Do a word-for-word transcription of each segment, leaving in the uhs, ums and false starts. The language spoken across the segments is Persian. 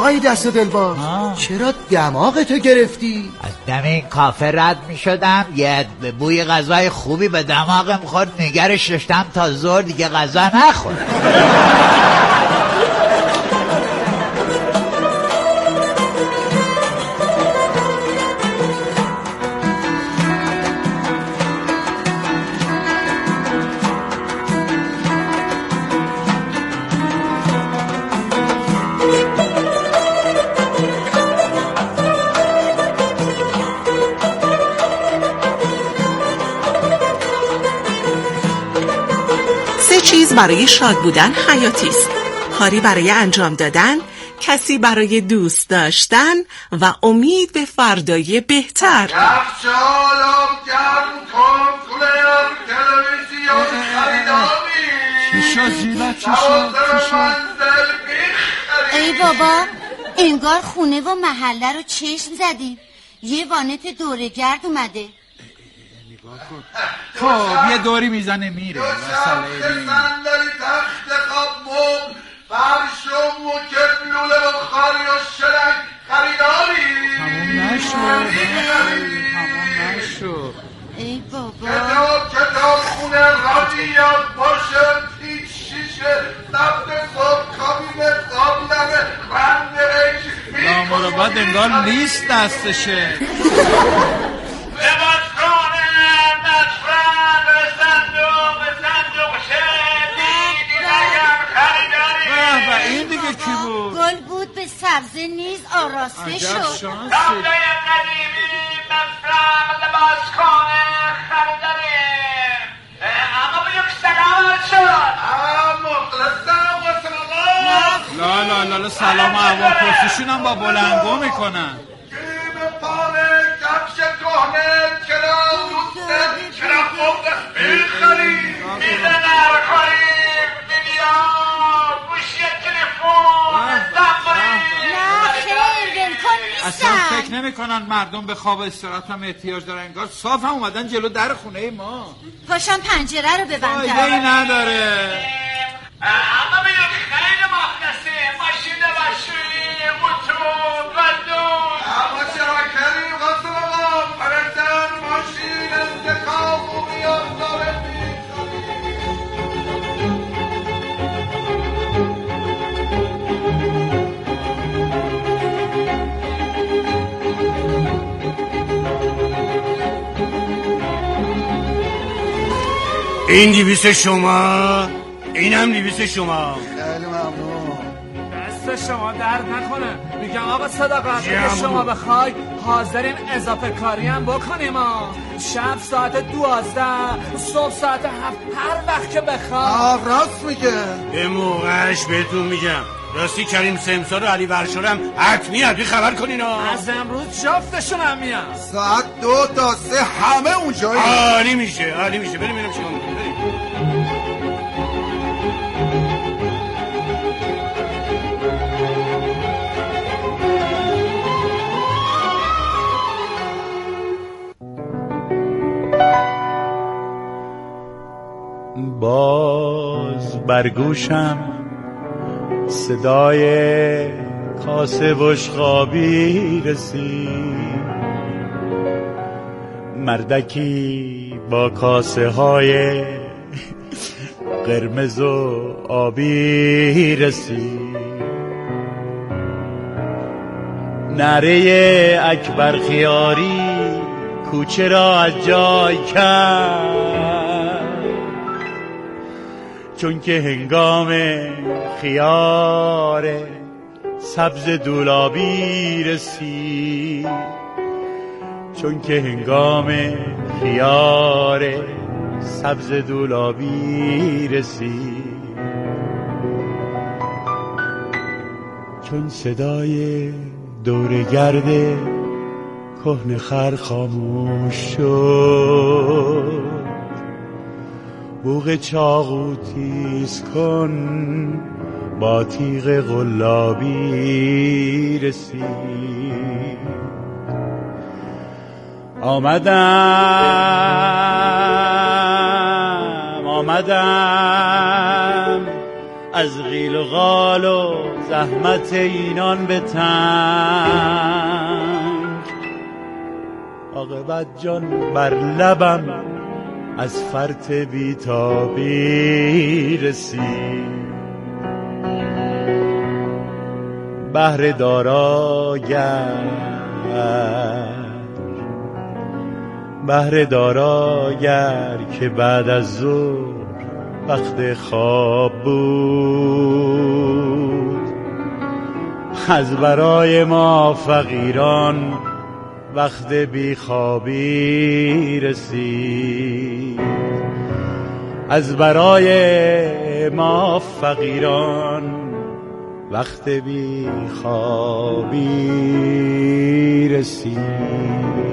آقای دست دلباز چرا دماغتو گرفتی؟ از دم این کافه رد می شدم، یه بوی غذای خوبی به دماغم خورد، نگرش داشتم تا ظهر دیگه غذا نخورم. چیز برای شاد بودن حیاتی است: کاری برای انجام دادن، کسی برای دوست داشتن و امید به فردای بهتر. ای بابا، انگار خونه و محله رو چشم زدیم. یه وانت دورگرد اومده. خب یه دوری میزنه میره. صندلی تخت خواب موم فرش و موکب لوله و خاری و شرک خریداری. تموم نشو تموم نشو ای بابا. کتاب کتاب خونه رادیات باشه پیچ شیشه نفت صبح کابینت قابلمه رند ریش نامورو بعد انگار لیست دستشه. این دیگه کی بود؟ گل بود به سبزه نیز آراسته شد. تابلوی قدیمی مفرم لباس خانه خریداریم. اما به یک سلام شد. مخلصم و سلام. لا لا لا سلام احوال پرسیشون هم با بلنگو میکنن. گیم پانه کفش کهنه چرا دوسته چرا مبده میخریم میزه نرخاریم میلیار گوشی تلفن نه خیر ولکن نیستن. اصلا فکر نمی کنن مردم به خواب استراحت هم احتیاج دارن. انگار صاف هم اومدن جلو در خونه ما. پاشم پنجره رو ببندم. فایده ای نداره. اما به یک خیلی مخلصه ماشین بشوری موتور گندون اما چرا کریم قصد آقا پرندن ماشین انتقام و میاد داره این دیویس شما، اینم دیویس شما. خیلی ممنون. دست شما درد نکنه. میگم آقا صداقت شما بخوای حاضریم اضافه کاری هم بکنیم ها. شب ساعت دوازده، صبح ساعت هفت، هر وقت که بخوای. آه راست میگه. به موقعش بهتون میگم. راستی کریم سمسار و علی ورشورم حتمی حتمی خبر کنین ها. از امروز جفتشون هم میان. ساعت دو تا سه همه اونجایی. عالی میشه عالی میشه. بریم ببینم چیکار میکنیم. بریم. باز برگوشم صدای کاسه بشقابی رسید، مردکی با کاسه های قرمز و آبی رسید، نعره اکبر خیاری کوچه را از جای کرد، چون که هنگام خیار سبز دولابی رسید، چون که هنگام خیار سبز دولابی رسید، چون صدای دورگرد کهنه خر خاموش شد، بوق چاقو تیز کن با تیغ قلابی رسید، آمدم آمدم از غیل و غال و زحمت اینان به تنگ، عاقبت جان بر لبم از فرط بیتابی رسید. بهر داراگر بهر داراگر که بعد از ظهر وقت خواب بود، از برای ما فقیران وقت بیخوابی رسید. از برای ما فقیران وقت بیخوابی رسید.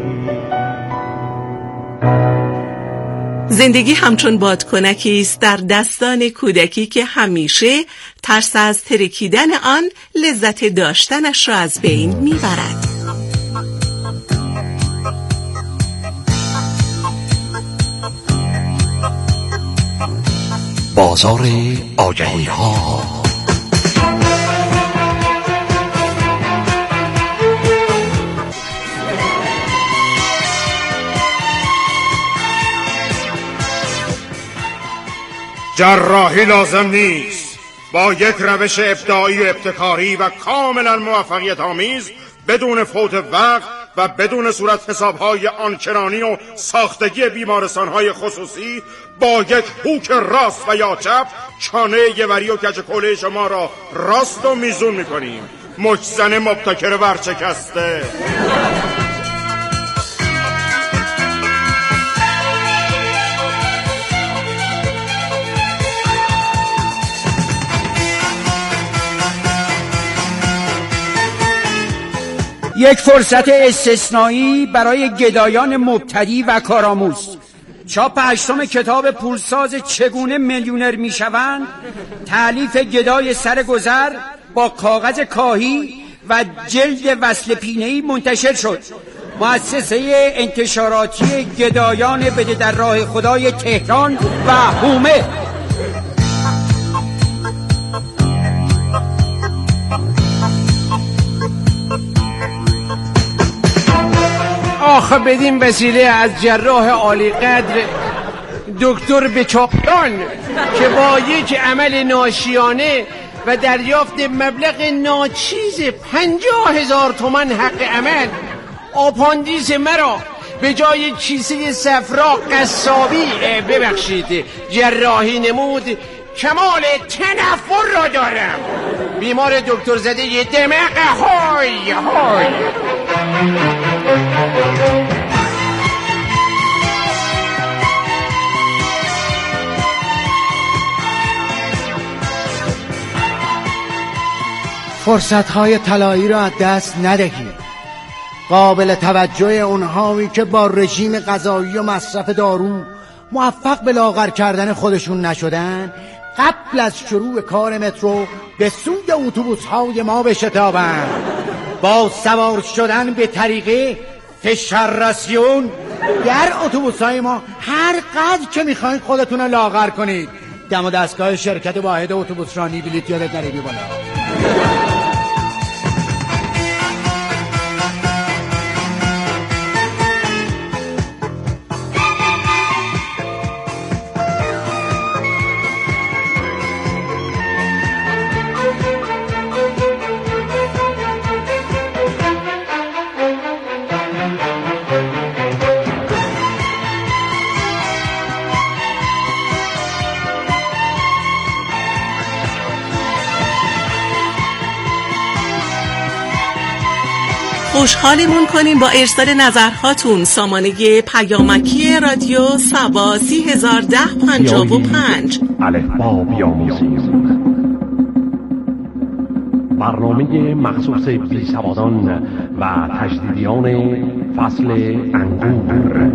زندگی همچون بادکنکی است در دستان کودکی که همیشه ترس از ترکیدن آن لذت داشتنش را از بین میبرد. بازار آگهی ها. جراحی لازم نیست. با یک روش ابداعی و ابتکاری و کاملا موفقیت آمیز، بدون فوت وقت و بدون صورت حسابهای آنچنانی و ساختگی بیمارستانهای خصوصی، با یک هوک راست و یا چپ چانه گوری و کج کوله شما را راست و میزون میکنیم. مجزن مبتکر ورشکسته. یک فرصت استثنایی برای گدایان مبتدی و کارآموز. چاپ هشتم کتاب پولساز چگونه میلیونر میشوند، تألیف گدای سرگذر با کاغذ کاهی و جلد وصل پینه‌ای منتشر شد. مؤسسه انتشاراتی گدایان بده در راه خدای تهران و هومه. آخه بدین وسیله از جراح عالی قدر دکتر بچاپیان که با یک عمل ناشیانه و دریافت مبلغ ناچیز پنجاه هزار تومن حق عمل، آپاندیس مرا به جای کیسه صفرا قصابی ببخشید جراحی نمود، کمال تنفر را دارم. بیمار دکتر زده یه دماغ های های. فرصت‌های طلایی را از دست ندهید. قابل توجه اونهایی که با رژیم غذایی و مصرف دارو موفق به لاغر کردن خودشون نشدن، قبل از شروع کار مترو به سوی اتوبوس‌های ما بشتابند. با سوار شدن به طریق فشارسیون در اتوبوس‌های ما هر قدر که می‌خواید خودتون رو لاغر کنید. دم و دستگاه شرکت واحد اتوبوس رانی بلیط یادت نره بی بالا. خوشحالمون کنیم با ارسال نظرهاتون. سامانه پیامکی رادیو سبا سی هزار ده پنجاه و پنج. الفبا بیاموزیم، برنامه مخصوص بیسوادان و تجدیدیان فصل انگور.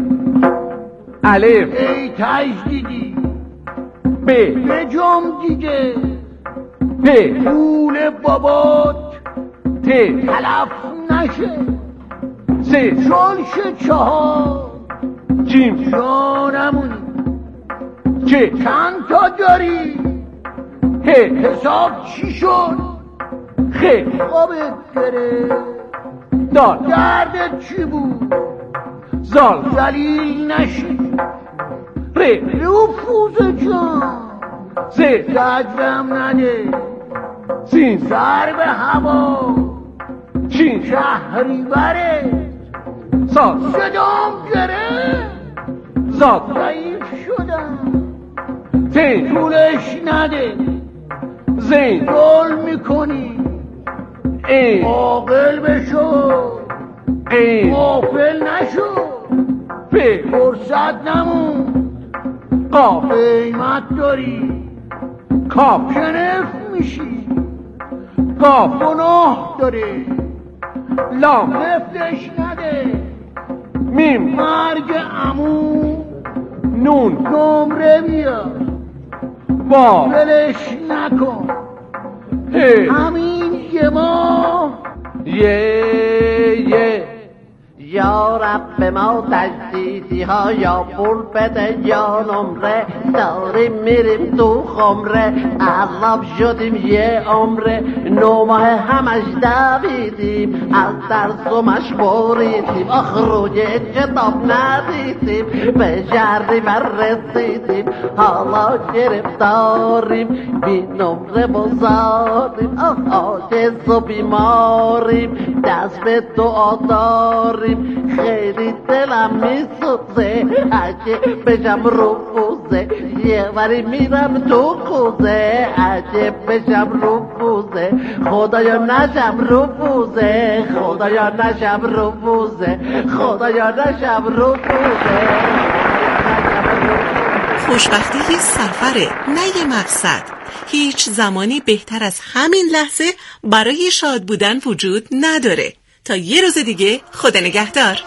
الف. ای تجدیدی. ب. بجام دیگه. پ. پول بابات ت. تلف نشه. سه. شلش چهار. جیم. جانمونی. چه. چند تا داری؟ ه حساب چی شد؟ خ خوابت گره دال دردت چی بود؟ زال ذلیل نشی ر رفوزه جان ز زجرم نده سین سر به هوا چین شهری بره سال صدام گره زاد ضعیف شدم تین طولش نده زین گل میکنی این عاقل بشو این غافل نشو پ فرصت نمون قاف قیمت داری کاف شنف میشی قاف گناه داره لام لفتش نده میم مرگ عمو نون نمره بیار با ولش نکن ه همین یه ماه یه یه یا رب ما تجدیدی ها یا پول بده یا نمره داریم میریم تو خمره عرب شدیم یه عمره نو ماه همش دویدیم از درس و مشغولیدیم آخ روی کتاب ندیدیم به جردی و رسیدیم حالا گرفتاریم بی نمره بزاریم آخ عاجز و بیماریم دست به دعا داریم خیلی دلم میسوزه اگه بشم رفوزه یه وری میرم تو کوزه اگه بشم رفوزه خدایا نشم رفوزه خدایا نشم رفوزه خدایا نشم رفوزه خوشبختی یه سفره نه یه مقصد. هیچ زمانی بهتر از همین لحظه برای شاد بودن وجود نداره. تا یه روز دیگه، خدا نگهدار.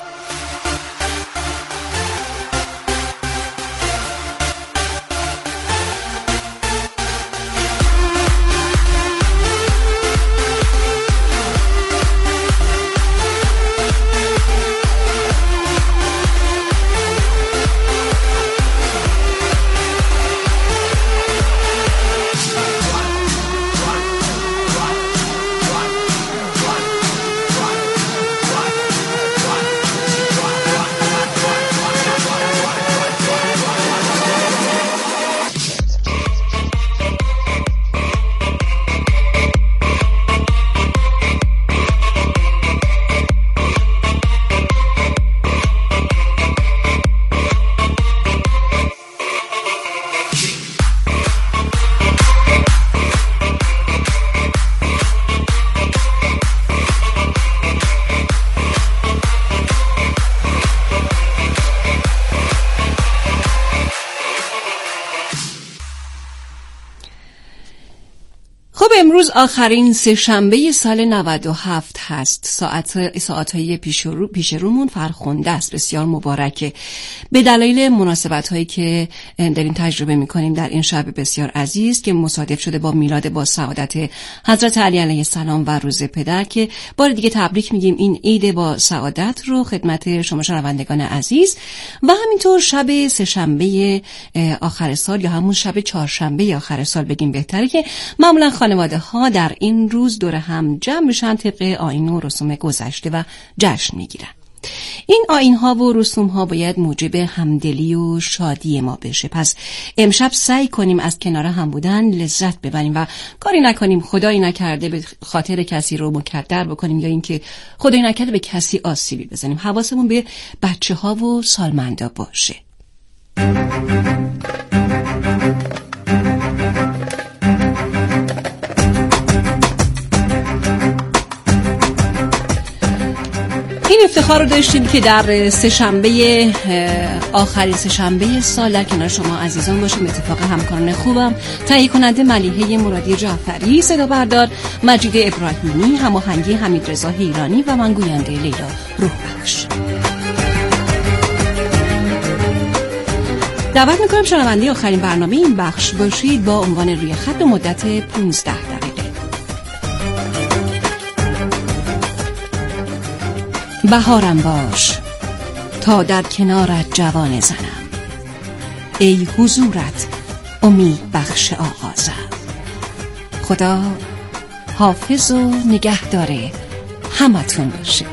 امروز آخرین سه شنبه سال نود و هفت هست. ساعت ساعت‌های پیش رو پیش رومون فرخنده است. بسیار مبارکه. به دلایل مناسبت‌هایی که داریم تجربه می‌کنیم در این شب بسیار عزیز که مصادف شده با میلاد با سعادت حضرت علی علیه السلام و روز پدر، که بار دیگه تبریک میگیم این عید با سعادت رو خدمت شما شنوندگان عزیز. و همینطور شب سه شنبه آخر سال یا همون شب چهارشنبه آخر سال بگیم بهتره، که معمولا خانواده ها در این روز دور هم جمع میشن طبق آیین و رسوم گذشته و جشن میگیرن. این آیین ها و رسوم ها باید موجب همدلی و شادی ما بشه. پس امشب سعی کنیم از کنار هم بودن لذت ببریم و کاری نکنیم خدایی نکرده به خاطر کسی رو مکدر بکنیم یا اینکه خدایی نکرده به کسی آسیبی بزنیم. حواسمون به بچه ها و سالمندا باشه. این افتخار رو داشتیم که در سه شنبه آخرین سه شنبه سال در کنار شما عزیزان باشیم. اتفاق همکاران خوبم، تهیه کننده ملیحه مرادی جعفری، صدا بردار مجید ابراهیمی، هماهنگی حمید رضا ایرانی و من گوینده لیلا روح بخش. دعوت میکنم شنونده آخرین برنامه این بخش باشید با عنوان روی خط مدت پانزده دقیقه. بهارم باش تا در کنارت جوان زنم، ای حضورت امید بخش آغازم. خدا حافظ و نگهدار همتون باشه.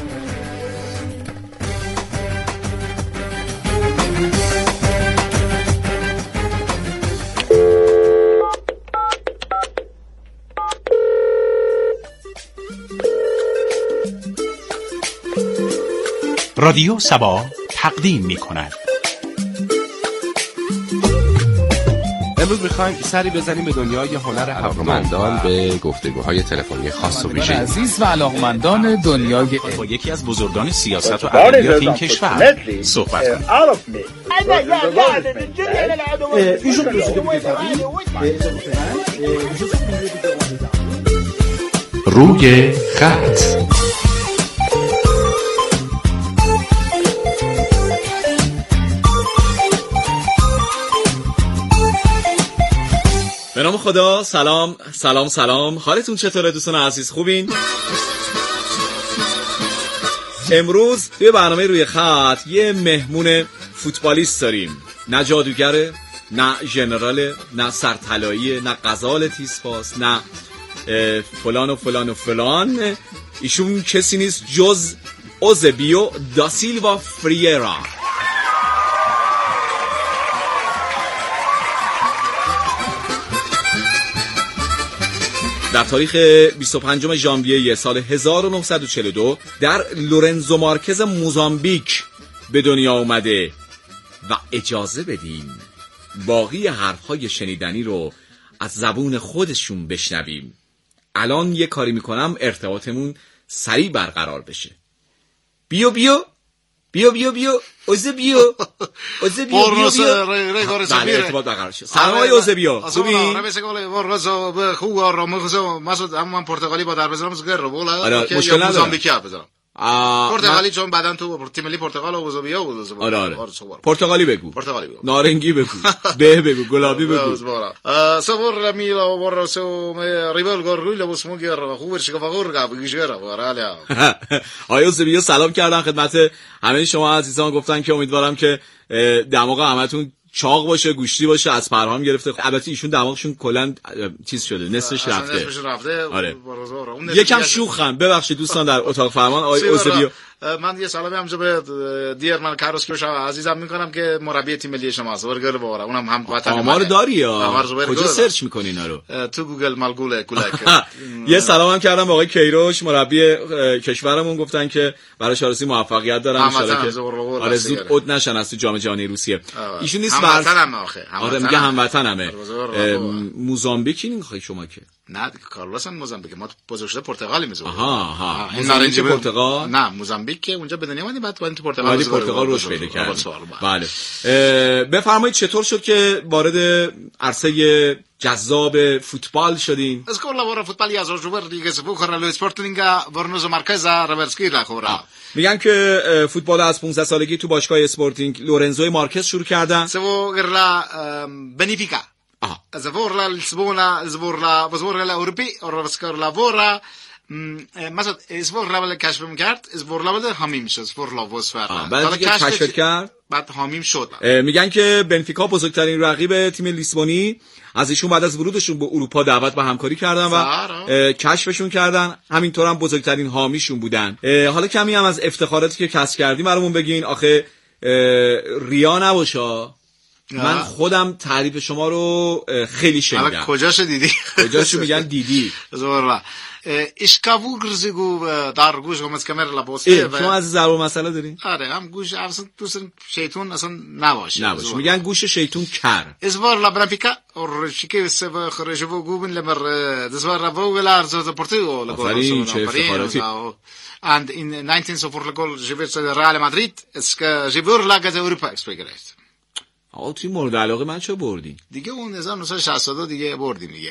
رادیو سبا تقدیم می کند. امروز میخوایم سری بزنیم به دنیای هنر علاقمندان به گفتگوهای تلفنی خاص و ویژه عزیز و علاقمندان دنیای با یکی از بزرگان سیاست و ادبیات این کشور صحبت کنیم. روی خط. به نام خدا. سلام سلام سلام، حالتون چطوره دوستان عزیز؟ خوبین؟ امروز توی برنامه روی خط یه مهمون فوتبالیست داریم. نه جادوگره، نه ژنراله، نه سرطلاییه، نه غزال تیزپاس، نه فلان و فلان و فلان. ایشون کسی نیست جز اوزبیو دا سیلوا فریرا. در تاریخ بیست و پنجم ژانویه سال هزار و نهصد و چهل و دو در لورنزو مارکز موزامبیک به دنیا اومده و اجازه بدیم باقی حرفهای شنیدنی رو از زبون خودشون بشنویم. الان یه کاری میکنم ارتباطمون سریع برقرار بشه. بیو بیو بیو بیو بیو اوزبیو اوزبیو بیو بیو بله ارتباط برقرار شد. سلام آقای اوزبیو، خوبی؟ من پرتغالی با در بزنم زگر رو بولا آره مشکل نداره. موزامبیکی بزنم پرتغالی چون بعدن تو تیم ملی پرتغال و اوزبیو بود. آره آره پرتغالی بگو، پرتغالی بگو، نارنگی بگو، به بگو، گلابی بگو. سوور میلا ورسو ریبل گورگویل و سموگر و خوبر شکافور گابیجر و رالا. آقای اوزبیو سلام کردن خدمت همه شما عزیزان، گفتن که امیدوارم که دماغ همتون چاق باشه، گوشتی باشه، از پرهام گرفته. البته ایشون دماغشون کلا چیز شده، نصفش رفته. نصفش رفته. آره. یکم شوخم، ببخشید دوستان در اتاق فرمان. آقای اوزبیو من یه سلامی همینجا به دیر من کاروس کیوش عزیزم میکنم که مربی تیم ملی شماست. ورگر بوره اونم هم وطن ما. آمار داری یا کجا سرچ میکنی اینا رو؟ تو گوگل مالگوله کولک. یه سلام هم کردم به آقای کیروش مربی کشورمون، گفتن که برای شارسی موفقیت دارن ان شاءالله که آره زود عد نشن از تو جام جهانی روسیه. ایشون نیست هموطنم آخه. آره میگه هموطنمه. موزامبیکی نمیخوای شما که؟ نه کارلوس موزامبیک، ما بزرگ شده پرتغالی میزه. آها ها موزامبیک پرتغال؟ نه موزامبیک که اونجا به دنیا اومد بعد تو پرتغال ولی پرتغال روش پیدا کرد. بله بفرمایید چطور شد که وارد عرصه جذاب فوتبال شدین؟ اسکولا وارد فوتبال یا زوجور دیگه سپوخر لو اسپورتینگا ورنوزو مارکز رورسکی لا خورا. میگن که فوتبال از پانزده سالگی تو باشگاه اسپورتینگ لورنزو مارکز شروع کردن. سو گرلا بنفیکا زورلا لشبونه زورلا زورلا اروپی اورسکارلا ورا مثلا زورلا ولی کشف میکرد زورلا ولی حامی میشه زورلا وسفر بعد کشف کرد بعد حامیم شد. میگن که بنفیکا بزرگترین رقیب تیم لیسبونی از ایشون بعد از ورودشون به اروپا دعوت به همکاری کردن و کشفشون کردن، همینطور هم بزرگترین حامیشون بودن. حالا کمی هم از افتخاراتی که کسب کردیم برامون بگین. آخه ریا نباشه، من خودم تعریف شما رو خیلی شنیدم. کجاشو دیدی؟ کجاشو میگن دیدی؟ زورا اشکاوو گرزگو در گوش گمز کمر لباسه. شما از ضرب مسئله دارین؟ آره هم گوش اصلا دوست شیطون اصلا نباشه. نباشه. میگن گوش شیطون کر. ازوار لابرافیکا اور شیکه سب خرجو گوبن لمر دزوار رابو ولا ارزو پورتو لگو چه افتخاراتی. and in nineteen so for the goal جبرت رئال مادرید اسک جبر لاگز اروپا اکسپریت. آقا توی مورد علاقه من چه بردین؟ دیگه اون هزار و نهصد و شصت و دو دیگه بردیم دیگه.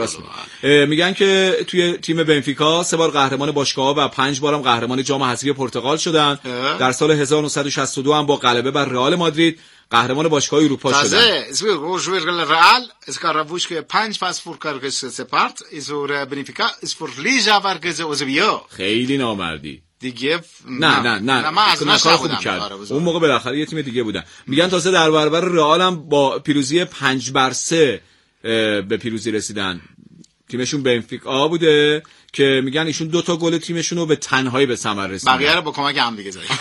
میگن که توی تیم بنفیکا سه بار قهرمان باشگاه‌ها و پنج بارم قهرمان جام حذفی پرتغال شدن. در سال هزار و نهصد و شصت و دو هم با غلبه بر رئال مادرید قهرمان باشگاه اروپا شدن. تازه اسمه روشور رئال اسکاراووش که پنج پاس فور کارکس سپارت ایزور بنفیکا اس فور لیجا ورگز اوزبیو. خیلی نامردی. دیگه نه نه نه نه کار خوبی کرد. اون موقع بالاخره یه تیم دیگه بودن. میگن تازه در برابر رئال هم با پیروزی پنج بر سه به پیروزی رسیدن. تیمشون بنفیکا بوده که میگن ایشون دو تا گل تیمشون رو به تنهایی به ثمر رسوندن. بقیه رو با کمک هم دیگه زدن.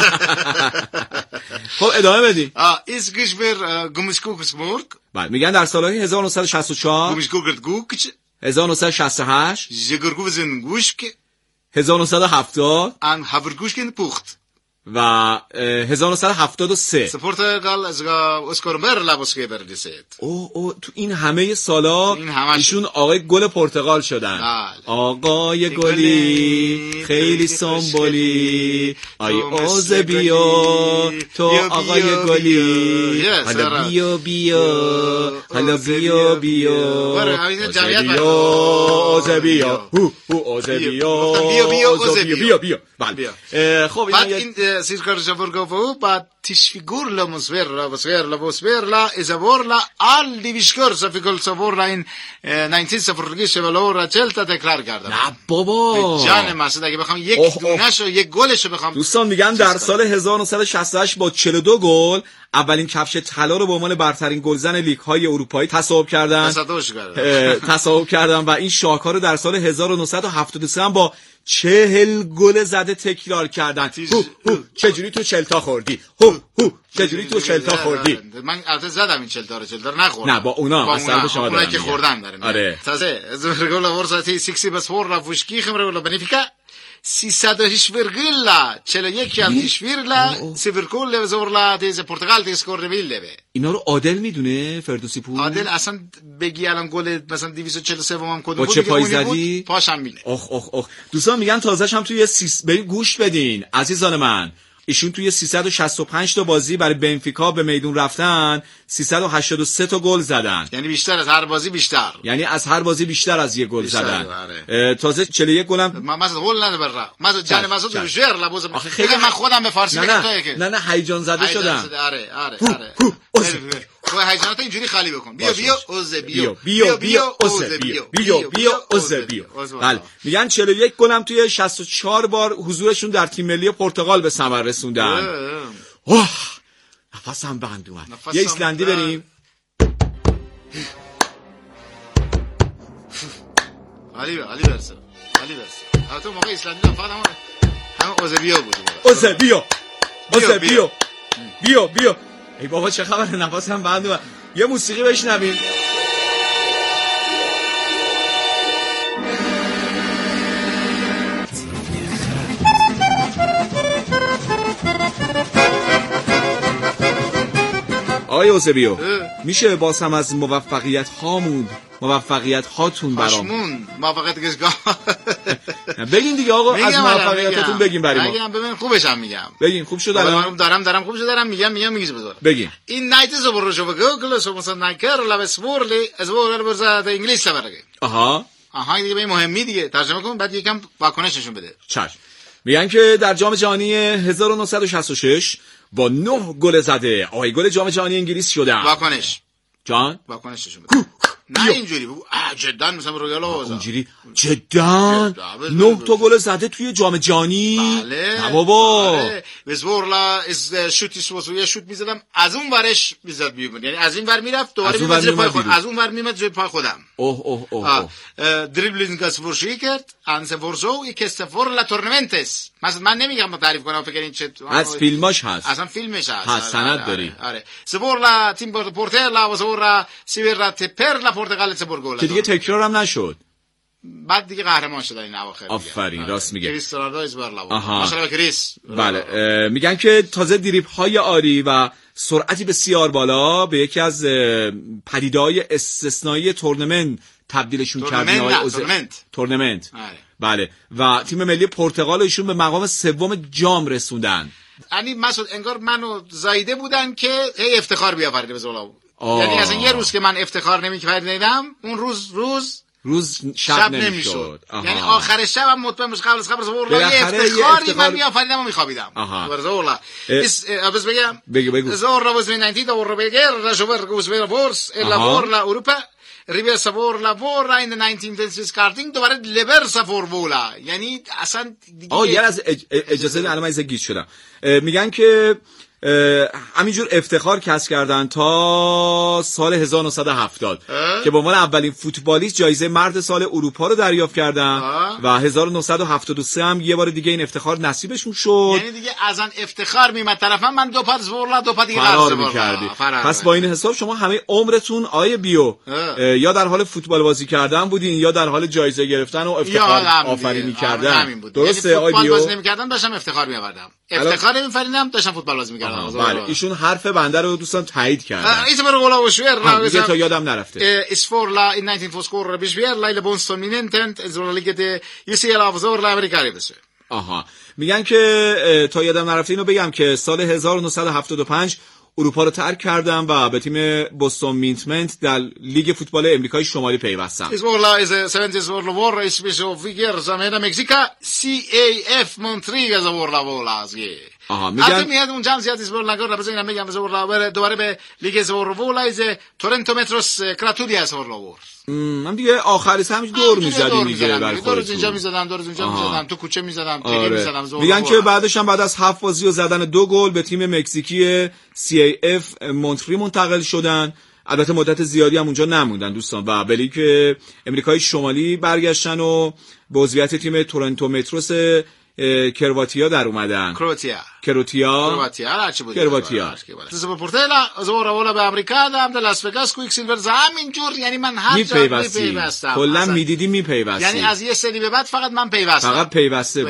خب ادامه بدیم. ایس گشبر گومشکوکسمورگ. بله میگن در سالهای هزار و نهصد و شصت و چهار، گومشکوکرگوکچ، هزار و نهصد و شصت و هشت، زگرگوزن گوشک، هزار و نهصد و هفتاد، ان هاورگوشکن پوخت و هزار و نهصد و هفتاد و سه. سپورتگال از اسکوربر لابوسکی بردیسید. او او تو این همه سالا ایشون آقای گل پرتغال شدن. بله. آقای گلی خیلی سنبولی، آی اوزبیو تو آقای گلی، حالا بیو بیو، حالا بیو بیو، اوزبیو اوزبیو هو هو اوزبیو بیو بیو اوزبیو بیو. بله خب این سیرکار جبرگوفو بعد تشفیگور لاموسفر لاموسفر لاموسفر لا ازبور لا آل دیویشکر سفیگل سفور لا این نینتین سفرگی شبلو را چلتا تکرار کردم. نه بابا جان مسعود اگه بخوام یک دونهشو یک گلشو بخوام. دوستان میگن در سال هزار و نهصد و شصت و هشت با چهل و دو گل اولین کفش طلا رو به عنوان برترین گلزن لیگ های اروپایی تصاحب کردن. تصاحب کردن و این شاهکار رو در سال هزار و نهصد و هفتاد و سه هم با چهل گل زده تکرار کردن. هو هو چجوری تو چهل تا خوردی؟ هو هو چجوری تو چهل تا خوردی؟ من البته زدم این چهل تا رو، چهل تا نخوردم. نه با اونا اصلا شما اونایی که خوردن دارم. آره تازه از رگول ورزاتی سیکسی بس فور را فوشکی خم رگول بنفیکا سیصد و هشت ویرگولا چهل و یک هم تشویرلا سیورکول لوزورلا دیز پرتغال دیز کورد میل به. اینا رو عادل میدونه فردوسی پور؟ عادل اصلا بگی الان گل مثلا دویست و چهل و سه هم کد بود. با چه پای زدی؟ پاشم میله. اخ اخ اخ. دوستان میگن تازه‌ش هم توی سیس... بریم گوش بدین عزیزان من. ایشون توی سیصد و شصت و پنج تا بازی برای بنفیکا به میدون رفتن، سیصد و هشتاد و سه تا گل زدن. یعنی بیشتر از هر بازی بیشتر. یعنی از هر بازی بیشتر از یه گل زدن. تازه چهل و یک گل هم من مثلا گل نده برا. مثلا جان مثلا جر لبوز. خیلی من خودم به فارسی میگم تا که. نه نه هیجان زده شدم. آره آره آره. تو هیجانات اینجوری خالی بکن. بیا بیا اوزه بیا. بیا بیا اوزه بیا. بیا بیا اوزه بیا. بله میگن چهل و یک گل هم توی شصت و چهار بار حضورشون در تیم ملی پرتغال به ثمر رسوندن. اوه نفسم بند اومد. یه ایسلندی بریم. علی علی برسه علی برسه. البته موقع ایسلندی فقط همون همون اوزه بیا بود. اوزه بیا اوزه بیا بیا بیا. ای بابا چه خبره نفسم بند اومد. یه موسیقی بشنویم. آقای اوزبیو میشه باز هم از موفقیت هامون موفقیت هاتون برام هاشمون موفقیت گشگاه بگین دیگه آقا از موفقیتاتون بگین بریم. میگم ببین خوبش هم میگم. بگین خوب شد الان دارم دارم خوب شد دارم میگم میگم میگی بذار بگین. این نایت زبر رو گوگل سو مثلا نکر لا بسورلی از ور برزا انگلیس لا برگه. آها آها دیگه مهمی دیگه ترجمه کن بعد یکم واکنششون بده. چشم. میگن که در جام جهانی هزار و نهصد و شصت و شش با نه گل زده آقای گل جام جهانی انگلیس شدن. واکنش جان واکنششون بده. نه اینجوری بگو جدا مثلا رویال آوازا اونجوری جدا نه تا گل زده توی جام جهانی. بله نه بابا بله بزورلا از شوتی سوسو یه شوت میزدم از اون ورش میزد بیرون، یعنی از این ور میرفت دوباره میمد زیر پای خودم، از اون ور میمد زیر پای خودم. اوه اوه اوه دریبلینگ از ورشی کرد انس ورزو یک استفور لا تورنمنتس. مثلا من نمیگم تعریف کنم فکر این چه از فیلماش هست، اصلا فیلمش هست، هست سند داری. آره سپورلا تیم پورتلا و سپورلا سیورا تپرلا پرتغال سپور گل که دیگه تکرار هم نشد. بعد دیگه قهرمان شدن این اواخر. آفرین راست میگه. کریستیانو رونالدو ازبرلا ماشاءالله کریس. بله میگن که تازه دریبل های عالی و سرعتی بسیار بالا به یکی از پدیده‌های استثنایی تورنمنت تبدیلشون کردن آقای اوزه. تورنمنت. بله و تیم ملی پرتغال ایشون به مقام سوم جام رسوندن. یعنی مسعود انگار منو زایده بودن که هی افتخار بیافرید به زولا. یعنی اصلا یه روز که من افتخار نمی‌کردم اون روز روز روز شب, شب نمیشد. یعنی آخر شب هم مطمئن باش قبل از خبر زور لا یه افتخاری من میآفریدم و میخوابیدم. زور اس ابز بگم بگو بگو زور را وز نینتی دور بگر را شوبر گوز بیر فورس الا فور لا اروپا ریبر سفور لا فور را این نینتین تنسیس کارتینگ دوباره لیبر سفور بولا. یعنی اصلا آ یه از اجازه الان من گیج شدم. میگن که همینجور افتخار کسب کردن تا سال هزار و نهصد و هفتاد که به عنوان اولین فوتبالیست جایزه مرد سال اروپا رو دریافت کردن و هزار و نهصد و هفتاد و سه هم یه بار دیگه این افتخار نصیبشون شد. یعنی دیگه از ان افتخار میمد طرفم من دو پات زورلا دو پات دیگه فرار می‌کردی. پس با این حساب شما همه عمرتون آیه بیو یا در حال فوتبال بازی کردن بودین یا در حال جایزه گرفتن و افتخار آفرینی کردن. درسته آیه بیو؟ فوتبال بازی نمی‌کردم داشتم افتخار می‌آوردم. افتخار می‌فریدم داشتم فوتبال بازی می‌کردم. بله ایشون حرف بنده رو دوستان تایید کردن. ایسه برو گلا و شویر دیگه تا یادم نرفته. اسفورلا این نایتین فوسکور بیشویر لایل بونستون میننتنت از لیگت یوسیل افزور لا امریکایی بشه. آها میگن که تا یادم نرفته اینو بگم که سال هزار و نهصد و هفتاد و پنج اروپا رو ترک کردم و به تیم بوستون مینتمنت در لیگ فوتبال امریکای شمالی پیوستم. اسفورلا از هفتاد اسفورلا وور اسپیشو فیگر زمین مکزیکا سی ای اف مونتریگا زورلا وولازی. آها میگن البته میاد اونجا هم زیاد اسپور نگار بزنین میگم زورلا دوباره به لیگ زورلا از تورنتو متروس کراتودیا زورلا وور. من دیگه آخرش همین دور میزدیم دیگه برای خودت. دور اینجا میزدم، دور اونجا میزدم، تو کوچه میزدم، تیلی میزدم زور. میگن که بعدش هم بعد از هفت بازی و زدن دو گل به تیم مکزیکی سی ای اف مونتری منتقل شدن. البته مدت زیادی هم اونجا نموندن دوستان و به لیگ امریکای شمالی برگشتن و به عضویت تیم تورنتو متروس کرواتیا در اومدن. کرواتیا کرواتیا کرواتیا هر چی بود کرواتیا تو پورتلا زورا ولا به آمریکا دام در لاس وگاس کویک سیلور زمین جور. یعنی من هر جا میپیوستم کلا میدیدی میپیوستی. یعنی از یه سری به بعد فقط من پیوستم فقط پیوسته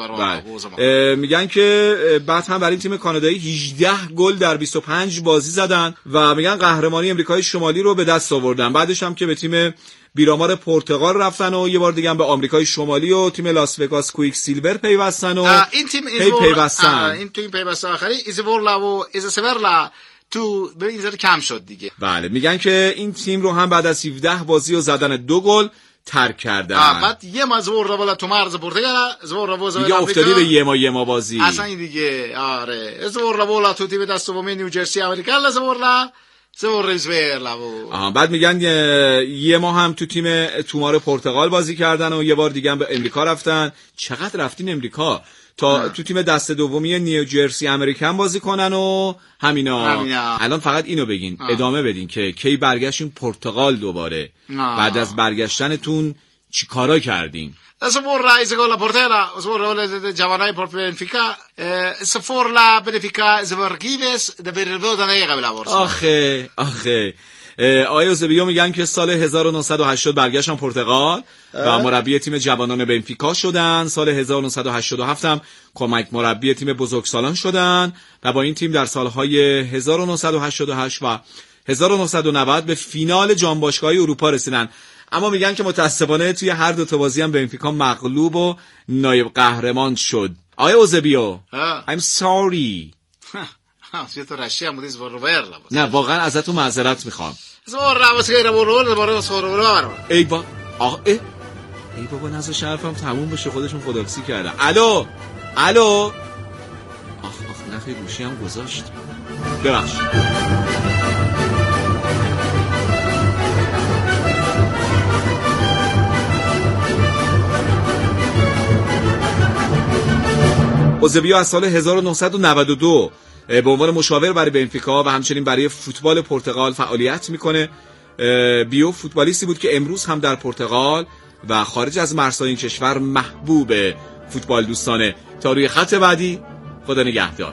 بودی. میگن که بعد هم برای تیم کانادایی هجده گل در بیست و پنج بازی زدن و میگن قهرمانی امریکای شمالی رو به دست آوردن. بعدش هم که به تیم بیرامار پرتغال رفتن و یه بار دیگه هم به آمریکای شمالی و تیم لاس وگاس کویک سیلور پیوستن و این تیم این پیوستن این تیم پیوستن آخری ایزورلا و ایزسورلا تو به این ذره کم شد دیگه. بله میگن که این تیم رو هم بعد از هفده بازی و زدن دو گل ترک کردن. بعد یه ما زورلا ولا تو مرز پرتغال زورلا و دیگه افتادی به یه ما یه ما بازی اصلا این دیگه. آره زورلا ولا تو تیم دست دوم نیوجرسی آمریکا زورلا آها بعد میگن یه ما هم تو تیم تومار پرتغال بازی کردن و یه بار دیگه هم به امریکا رفتن. چقدر رفتین امریکا تا نه. تو تیم دست دومی نیوجرسی امریکن بازی کنن و همینا, همینا. الان فقط اینو بگین آه. ادامه بدین که کی برگشتین پرتغال دوباره آه. بعد از برگشتنتون چی کارا کردین؟ Sforla is con la portera, sforla le giovanai per Benfica, sforla Benfica Zvergives de Bermuda nega la borsa. آخه آخه آقای اوزبیو میگن که سال هزار و نهصد و هشتاد برگشتن پرتغال و مربی تیم جوانان بنفیکا شدن. سال هزار و نهصد و هشتاد و هفت هم کمک مربی تیم بزرگسالان شدن و با این تیم در سالهای هزار و نهصد و هشتاد و هشت و هزار و نهصد و نود به فینال جامباشگاهی اروپا رسیدن. اما میگن که متاسفانه توی هر دو تا بازی هم بنفیکا مغلوب و نایب قهرمان شد. آقای اوزبیو I'm sorry. تو رشی هم بودیز ورور نه واقعا ازتون معذرت میخوام. زور راوس غیر ورور برای سورور. ای با آقا ای ای بابا نذار شرفم تموم بشه خودشون خداحافظی کردن. الو الو آخ آخ نخیر گوشی هم گذاشت. ببخشید. اوزبیو از سال هزار و نهصد و نود و دو به عنوان مشاور برای بنفیکا و همچنین برای فوتبال پرتغال فعالیت میکنه. بیو فوتبالیستی بود که امروز هم در پرتغال و خارج از مرزهای این کشور محبوب فوتبال دوستانه. تا روی خط بعدی خدا نگهدار.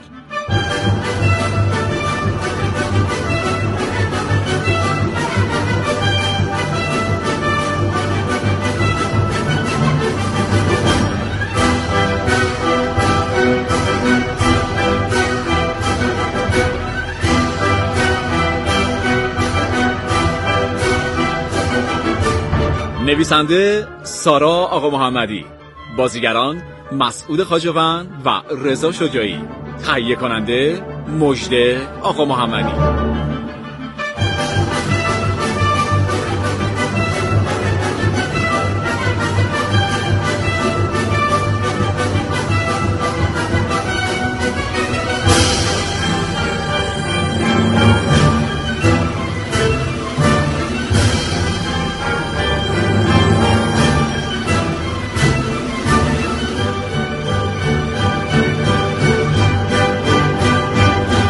نویسنده سارا آقا محمدی، بازیگران مسعود خواجه‌وند و رضا شجاعی، تهیه کننده مژده آقا محمدی.